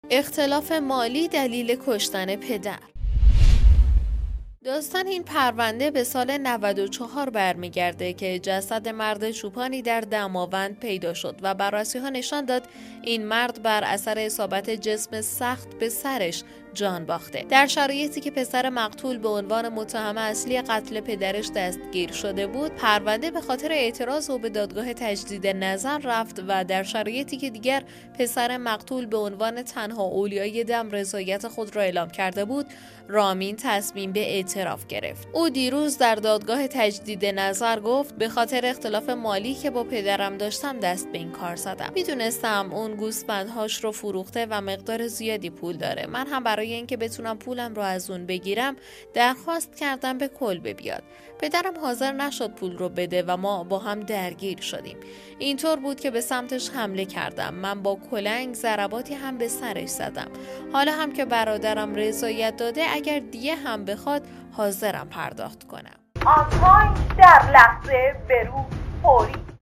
اختلاف مالی دلیل کشتن پدر. داستان این پرونده به سال 94 برمیگرده که جسد مرد چوپانی در دماوند پیدا شد و بررسی‌ها نشان داد این مرد بر اثر اصابت جسم سخت به سرش جان باخته. در شرایطی که پسر مقتول به عنوان متهم اصلی قتل پدرش دستگیر شده بود، پرونده به خاطر اعتراض او به دادگاه تجدید نظر رفت و در شرایطی که دیگر پسر مقتول به عنوان تنها اولیای دم رضایت خود را اعلام کرده بود، رامین تصمیم به اعتراف گرفت. او دیروز در دادگاه تجدید نظر گفت به خاطر اختلاف مالی که با پدرم داشتم دست به این کار زدم. میدونستم اون گوسفندهاش رو فروخته و مقدار زیادی پول داره. من هم برای اینکه بتونم پولم رو از اون بگیرم درخواست کردم به کلبه بیاد. پدرم حاضر نشد پول رو بده و ما با هم درگیر شدیم. اینطور بود که به سمتش حمله کردم. من با کلنگ ضرباتی هم به سرش زدم. حالا هم که برادرم رضایت داده، اگر دیه هم بخواد حاضرم پرداخت کنم. آن پایین در لحظه برو فوری